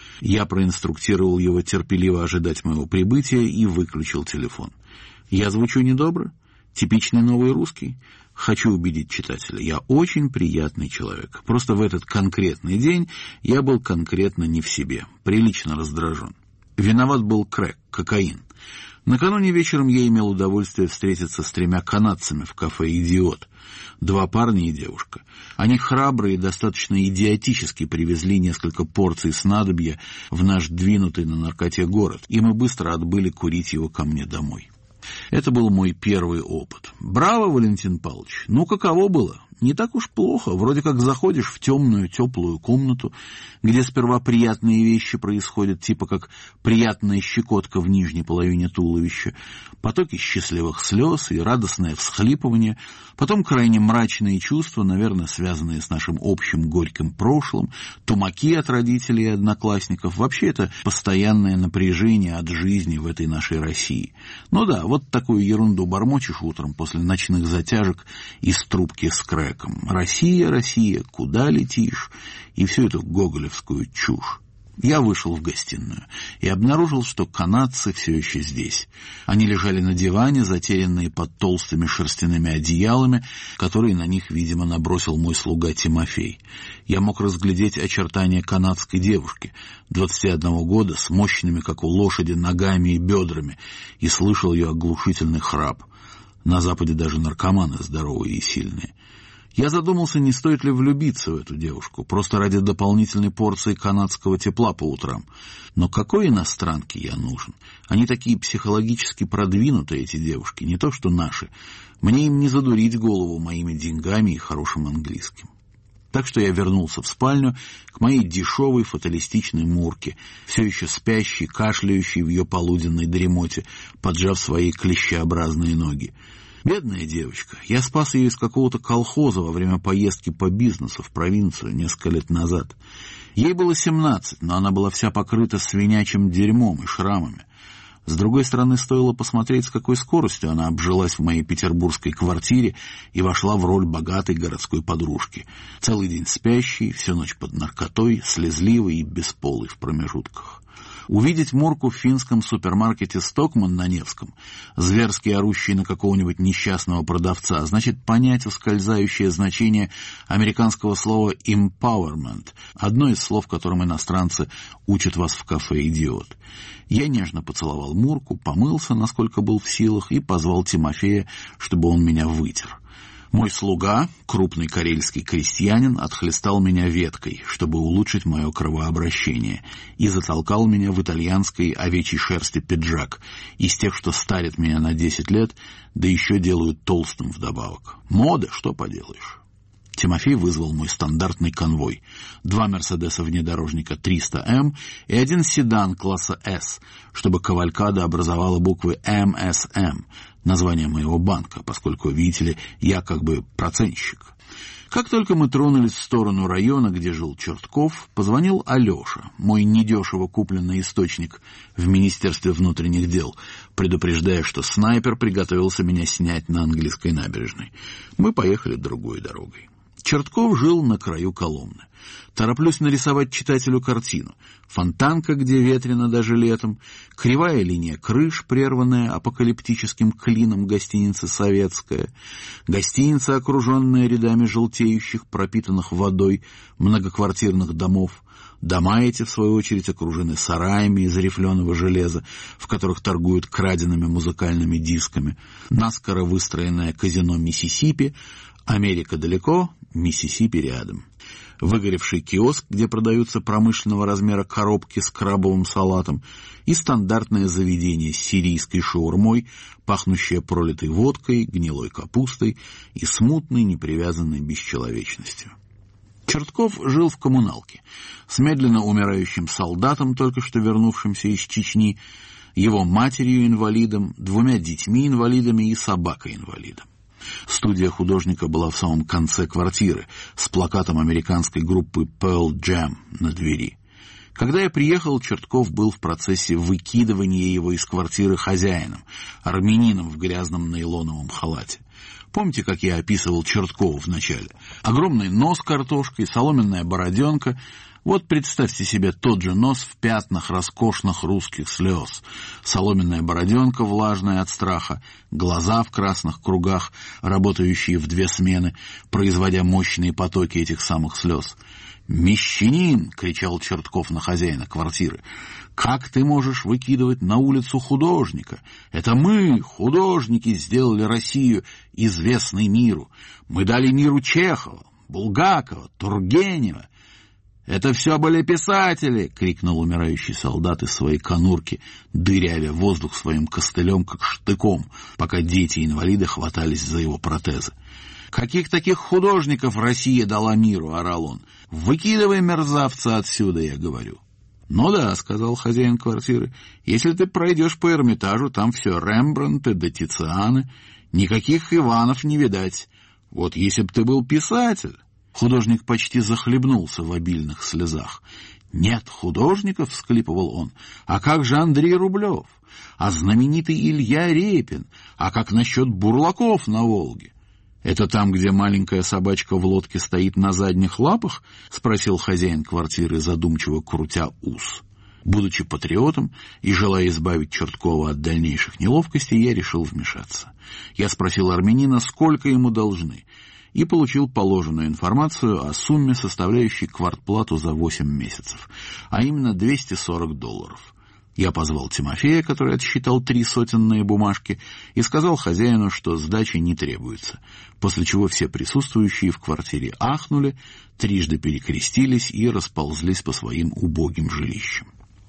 Я проинструктировал его терпеливо ожидать моего прибытия и выключил телефон. Я звучу недобро? Типичный новый русский? Хочу убедить читателя, я очень приятный человек. Просто в этот конкретный день я был конкретно не в себе, прилично раздражен. Виноват был крэк, кокаин. Накануне вечером я имел удовольствие встретиться с 3 канадцами в кафе «Идиот». 2 парня и девушка. Они храбро и достаточно идиотически привезли несколько порций снадобья в наш двинутый на наркоте город, и мы быстро отбыли курить его ко мне домой. Это был мой первый опыт. Браво, Валентин Павлович. Ну, каково было? Не так уж плохо. Вроде как заходишь в темную, теплую комнату, где сперва приятные вещи происходят, типа как приятная щекотка в нижней половине туловища, потоки счастливых слез и радостное всхлипывание, потом крайне мрачные чувства, наверное, связанные с нашим общим горьким прошлым, тумаки от родителей и одноклассников. Вообще это постоянное напряжение от жизни в этой нашей России. Ну да, вот такую ерунду бормочешь утром после ночных затяжек из трубки с крэком. «Россия, Россия, куда летишь?» И всю эту гоголевскую чушь. Я вышел в гостиную и обнаружил, что канадцы все еще здесь. Они лежали на диване, затерянные под толстыми шерстяными одеялами, которые на них, видимо, набросил мой слуга Тимофей. Я мог разглядеть очертания канадской девушки, 21 года, с мощными, как у лошади, ногами и бедрами, и слышал ее оглушительный храп. На Западе даже наркоманы здоровые и сильные. Я задумался, не стоит ли влюбиться в эту девушку, просто ради дополнительной порции канадского тепла по утрам. Но какой иностранке я нужен? Они такие психологически продвинутые, эти девушки, не то что наши. Мне им не задурить голову моими деньгами и хорошим английским. Так что я вернулся в спальню к моей дешевой фаталистичной Мурке, все еще спящей, кашляющей в ее полуденной дремоте, поджав свои клещеобразные ноги. Бедная девочка. Я спас ее из какого-то колхоза во время поездки по бизнесу в провинцию несколько лет назад. Ей было 17, но она была вся покрыта свинячьим дерьмом и шрамами. С другой стороны, стоило посмотреть, с какой скоростью она обжилась в моей петербургской квартире и вошла в роль богатой городской подружки. Целый день спящей, всю ночь под наркотой, слезливой и бесполой в промежутках. Увидеть Мурку в финском супермаркете «Стокман» на Невском, зверски орущей на какого-нибудь несчастного продавца, значит понять ускользающее значение американского слова «empowerment», одно из слов, которым иностранцы учат вас в кафе «Идиот». Я нежно поцеловал Мурку, помылся, насколько был в силах, и позвал Тимофея, чтобы он меня вытер. Мой слуга, крупный карельский крестьянин, отхлестал меня веткой, чтобы улучшить мое кровообращение, и затолкал меня в итальянской овечьей шерсти пиджак, из тех, что старят меня на 10 лет, да еще делают толстым вдобавок. Мода, что поделаешь. Тимофей вызвал мой стандартный конвой. 2 «Мерседеса» внедорожника 300М и 1 седан класса «С», чтобы кавалькада образовала буквы МСМ, название моего банка, поскольку, видите ли, я как бы процентщик. Как только мы тронулись в сторону района, где жил Чертков, позвонил Алеша, мой недешево купленный источник в Министерстве внутренних дел, предупреждая, что снайпер приготовился меня снять на английской набережной. Мы поехали другой дорогой. Чертков жил на краю Коломны. Тороплюсь нарисовать читателю картину. Фонтанка, где ветрено даже летом, кривая линия крыш, прерванная апокалиптическим клином гостиницы «Советская», гостиница, окруженная рядами желтеющих, пропитанных водой многоквартирных домов. Дома эти, в свою очередь, окружены сараями из рифленого железа, в которых торгуют краденными музыкальными дисками. Наскоро выстроенное казино «Миссисипи», Америка далеко, Миссисипи рядом. Выгоревший киоск, где продаются промышленного размера коробки с крабовым салатом, и стандартное заведение с сирийской шаурмой, пахнущее пролитой водкой, гнилой капустой и смутной, непривязанной бесчеловечностью. Чертков жил в коммуналке с медленно умирающим солдатом, только что вернувшимся из Чечни, его матерью-инвалидом, 2 детьми-инвалидами и собакой-инвалидом. Студия художника была в самом конце квартиры, с плакатом американской группы Pearl Jam на двери. Когда я приехал, Чертков был в процессе выкидывания его из квартиры хозяином, армянином в грязном нейлоновом халате. Помните, как я описывал Черткова вначале? Огромный нос картошкой, соломенная бороденка. Вот представьте себе тот же нос в пятнах роскошных русских слез. Соломенная бороденка, влажная от страха, глаза в красных кругах, работающие в 2 смены, производя мощные потоки этих самых слез. «Мещанин!» — кричал Чертков на хозяина квартиры. «Как ты можешь выкидывать на улицу художника? Это мы, художники, сделали Россию известной миру. Мы дали миру Чехова, Булгакова, Тургенева. «Это все были писатели!» — крикнул умирающий солдат из своей конурки, дырявя воздух своим костылем, как штыком, пока дети-инвалиды хватались за его протезы. «Каких таких художников Россия дала миру?» — орал он. «Выкидывай, мерзавца, отсюда, я говорю». «Ну да», — сказал хозяин квартиры, — «если ты пройдешь по Эрмитажу, там все Рембрандты да Тицианы, никаких Иванов не видать. Вот если б ты был писатель...» Художник почти захлебнулся в обильных слезах. «Нет художников», — всхлипывал он, — «а как же Андрей Рублев? А знаменитый Илья Репин? А как насчет бурлаков на Волге?» «Это там, где маленькая собачка в лодке стоит на задних лапах?» — спросил хозяин квартиры, задумчиво крутя ус. Будучи патриотом и желая избавить Черткова от дальнейших неловкостей, я решил вмешаться. Я спросил армянина, сколько ему должны, и получил положенную информацию о сумме, составляющей квартплату за 8 месяцев, а именно $240. Я позвал Тимофея, который отсчитал 3 сотенные бумажки, и сказал хозяину, что сдачи не требуется, после чего все присутствующие в квартире ахнули, трижды перекрестились и расползлись по своим убогим жилищам.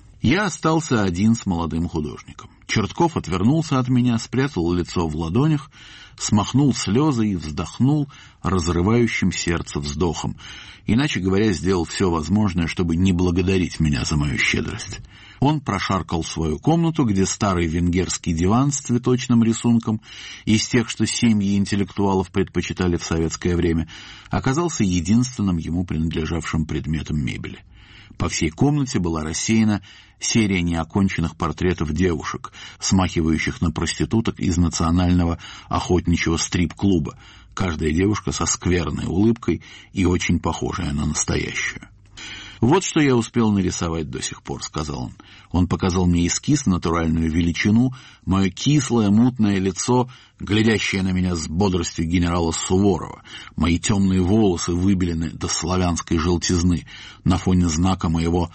Я остался один с молодым художником. Чертков отвернулся от меня, спрятал лицо в ладонях, смахнул слезы и вздохнул разрывающим сердце вздохом, иначе говоря, сделал все возможное, чтобы не благодарить меня за мою щедрость. Он прошаркал свою комнату, где старый венгерский диван с цветочным рисунком, из тех, что семьи интеллектуалов предпочитали в советское время, оказался единственным ему принадлежавшим предметом мебели. По всей комнате была рассеяна серия неоконченных портретов девушек, смахивающих на проституток из национального охотничьего стрип-клуба, каждая девушка со скверной улыбкой и очень похожая на настоящую. «Вот что я успел нарисовать до сих пор», — сказал он. Он показал мне эскиз, натуральную величину, мое кислое, мутное лицо, глядящее на меня с бодростью генерала Суворова, мои темные волосы выбелены до славянской желтизны на фоне знака моего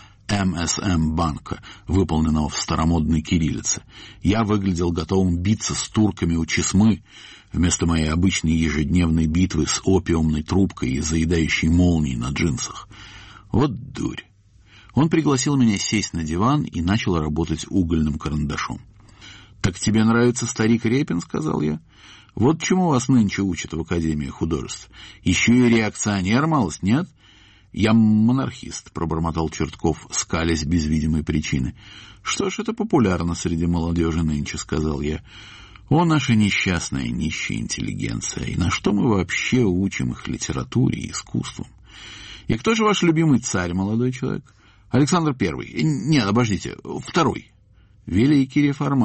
МСМ банка, выполненного в старомодной кириллице. Я выглядел готовым биться с турками у Чесмы, вместо моей обычной ежедневной битвы с опиумной трубкой и заедающей молнией на джинсах. Вот дурь. Он пригласил меня сесть на диван и начал работать угольным карандашом. «Так тебе нравится старик Репин?» — сказал я. «Вот чему вас нынче учат в Академии художеств. Еще и реакционер малость, нет?» «Я монархист», — пробормотал Чертков, скалясь без видимой причины. «Что ж, это популярно среди молодежи нынче», — сказал я. «О, наша несчастная нищая интеллигенция! И на что мы вообще учим их литературе и искусству? И кто же ваш любимый царь, молодой человек?» «Александр I. Нет, обождите, II. Великий реформатор»,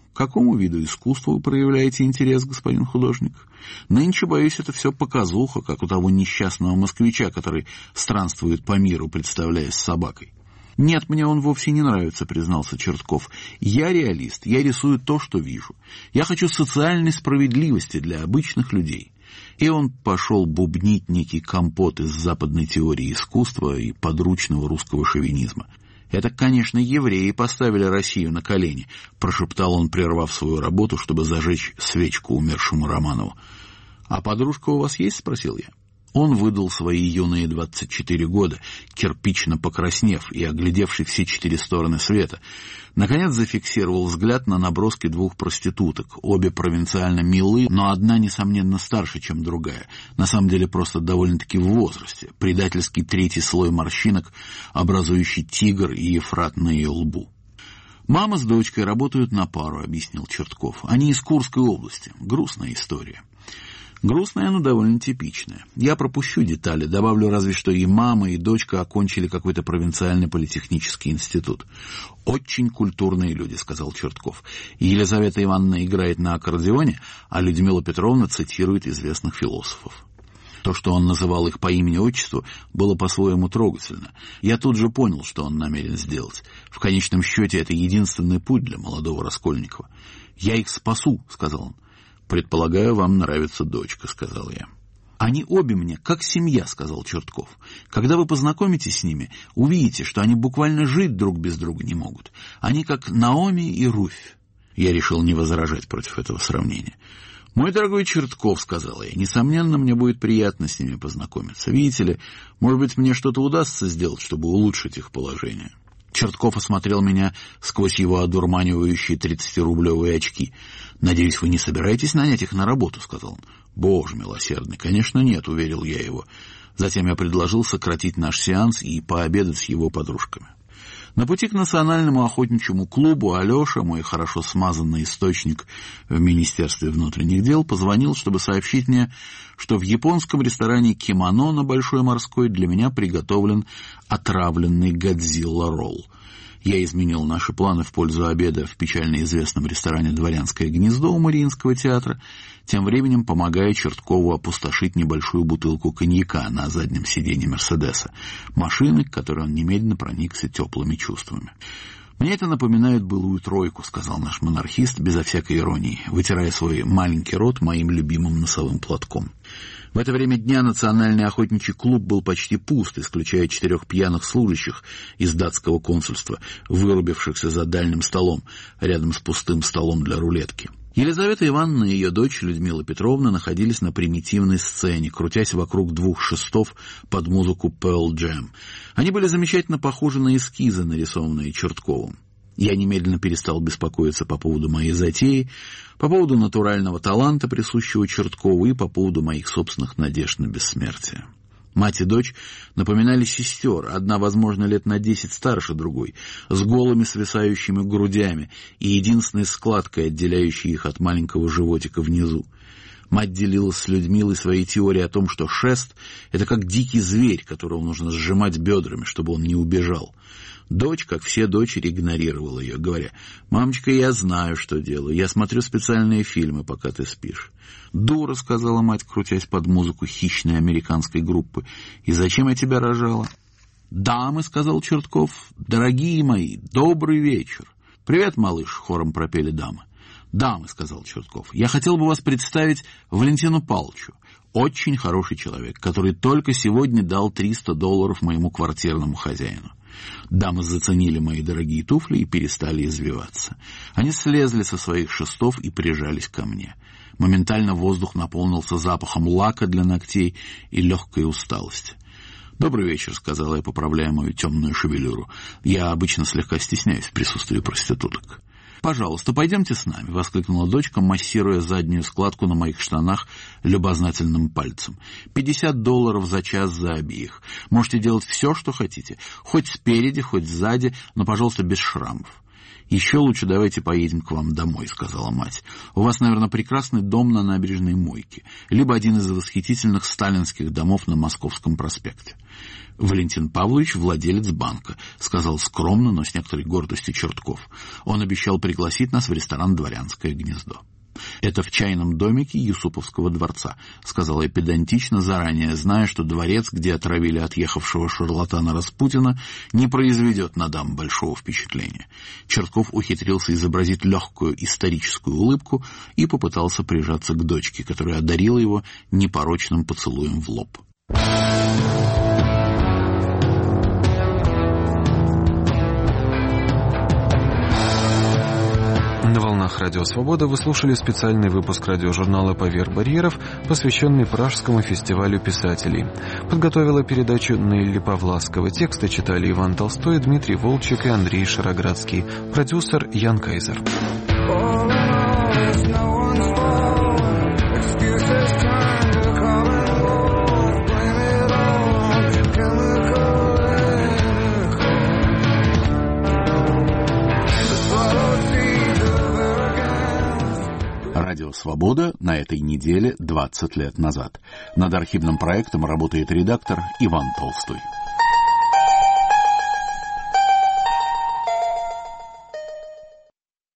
К какому виду искусства вы проявляете интерес, господин художник? Нынче, боюсь, это все показуха, как у того несчастного москвича, который странствует по миру, представляясь собакой. «Нет, мне он вовсе не нравится», — признался Чертков. «Я реалист, я рисую то, что вижу. Я хочу социальной справедливости для обычных людей». И он пошел бубнить некий компот из западной теории искусства и подручного русского шовинизма. «Это, конечно, евреи поставили Россию на колени», — прошептал он, прервав свою работу, чтобы зажечь свечку умершему Романову. «А подружка у вас есть?» — спросил я. Он выдал свои юные 24 года, кирпично покраснев и оглядевший все 4 стороны света. Наконец зафиксировал взгляд на наброски 2 проституток. Обе провинциально милы, но одна, несомненно, старше, чем другая. На самом деле просто довольно-таки в возрасте. Предательский 3-й слой морщинок, образующий тигр и Ефрат на ее лбу. «Мама с дочкой работают на пару», — объяснил Чертков. «Они из Курской области. Грустная история». Грустная, но довольно типичная. Я пропущу детали, добавлю разве что и мама, и дочка окончили какой-то провинциальный политехнический институт. «Очень культурные люди», — сказал Чертков. Елизавета Ивановна играет на аккордеоне, а Людмила Петровна цитирует известных философов. То, что он называл их по имени-отчеству, было по-своему трогательно. Я тут же понял, что он намерен сделать. В конечном счете, это единственный путь для молодого Раскольникова. «Я их спасу», — сказал он. «Предполагаю, вам нравится дочка», — сказал я. «Они обе мне как семья», — сказал Чертков. «Когда вы познакомитесь с ними, увидите, что они буквально жить друг без друга не могут. Они как Наоми и Руфь». Я решил не возражать против этого сравнения. «Мой дорогой Чертков», — сказал я, — «несомненно, мне будет приятно с ними познакомиться. Видите ли, может быть, мне что-то удастся сделать, чтобы улучшить их положение». Чертков осмотрел меня сквозь его одурманивающие 30-рублевые очки. «Надеюсь, вы не собираетесь нанять их на работу?» — сказал он. «Боже милосердный, конечно, нет», — уверил я его. Затем я предложил сократить наш сеанс и пообедать с его подружками. На пути к Национальному охотничьему клубу Алеша, мой хорошо смазанный источник в Министерстве внутренних дел, позвонил, чтобы сообщить мне, что в японском ресторане «Кимоно» на Большой Морской для меня приготовлен отравленный Годзилла-ролл. Я изменил наши планы в пользу обеда в печально известном ресторане «Дворянское гнездо» у Мариинского театра, тем временем помогая Черткову опустошить небольшую бутылку коньяка на заднем сиденье «Мерседеса», машины, к которой он немедленно проникся теплыми чувствами. «Мне это напоминает былую тройку», — сказал наш монархист безо всякой иронии, вытирая свой маленький рот моим любимым носовым платком. В это время дня Национальный охотничий клуб был почти пуст, исключая 4 пьяных служащих из датского консульства, вырубившихся за дальним столом, рядом с пустым столом для рулетки. Елизавета Ивановна и ее дочь Людмила Петровна находились на примитивной сцене, крутясь вокруг 2 шестов под музыку Pearl Jam. Они были замечательно похожи на эскизы, нарисованные Чертковым. Я немедленно перестал беспокоиться по поводу моей затеи, по поводу натурального таланта, присущего Черткову, и по поводу моих собственных надежд на бессмертие. Мать и дочь напоминали сестер, одна, возможно, лет на 10 старше другой, с голыми свисающими грудями и единственной складкой, отделяющей их от маленького животика внизу. Мать делилась с Людмилой своей теорией о том, что шест — это как дикий зверь, которого нужно сжимать бедрами, чтобы он не убежал. Дочь, как все дочери, игнорировала ее, говоря: «Мамочка, я знаю, что делаю. Я смотрю специальные фильмы, пока ты спишь». «Дура», — сказала мать, крутясь под музыку хищной американской группы. «И зачем я тебя рожала?» «Дамы», — сказал Чертков, — «дорогие мои, добрый вечер». «Привет, малыш», — хором пропели дамы. «Дамы», — сказал Чертков, — «я хотел бы вас представить Валентину Павловичу. Очень хороший человек, который только сегодня дал $300 моему квартирному хозяину». Дамы заценили мои дорогие туфли и перестали извиваться. Они слезли со своих шестов и прижались ко мне. Моментально воздух наполнился запахом лака для ногтей и легкой усталости. «Добрый вечер», — сказала я, поправляя мою темную шевелюру. «Я обычно слегка стесняюсь в присутствии проституток». «Пожалуйста, пойдемте с нами», — воскликнула дочка, массируя заднюю складку на моих штанах любознательным пальцем. $50 за час за обеих. Можете делать все, что хотите. Хоть спереди, хоть сзади, но, пожалуйста, без шрамов. «Еще лучше давайте поедем к вам домой», — сказала мать. «У вас, наверное, прекрасный дом на набережной Мойке, либо один из восхитительных сталинских домов на Московском проспекте». «Валентин Павлович — владелец банка», — сказал скромно, но с некоторой гордостью Чертков. «Он обещал пригласить нас в ресторан «Дворянское гнездо». «Это в чайном домике Юсуповского дворца», — сказала я педантично, заранее зная, что дворец, где отравили отъехавшего шарлатана Распутина, не произведет на дам большого впечатления. Чертков ухитрился изобразить легкую историческую улыбку и попытался прижаться к дочке, которая одарила его непорочным поцелуем в лоб. На волнах «Радио Свобода» вы слушали специальный выпуск радиожурнала «Поверх барьеров», посвященный Пражскому фестивалю писателей. Подготовила передачу Нелли Павласкова. Тексты читали Иван Толстой, Дмитрий Волчек и Андрей Шароградский. Продюсер Ян Кайзер. Радио «Свобода» на этой неделе 20 лет назад. Над архивным проектом работает редактор Иван Толстой.